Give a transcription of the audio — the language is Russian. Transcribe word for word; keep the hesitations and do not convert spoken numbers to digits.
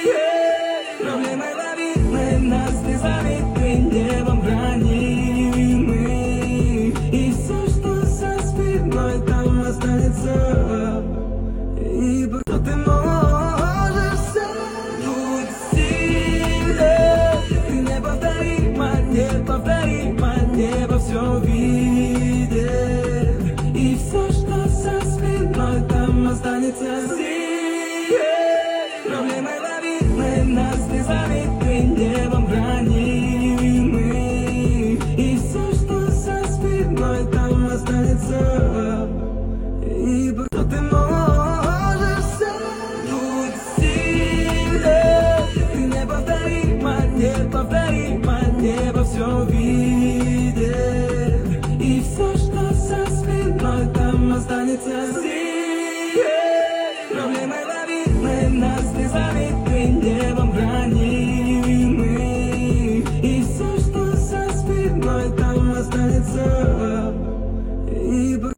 Проблемы лавины нас не заметны, небом хранимы. И все, что со спиной, там останется. И что ты можешь все, будь сильнее. Ты неповторима, неповторима, небо все видит. И все, что со спиной, там останется. Проблемы лавины нас не заметны.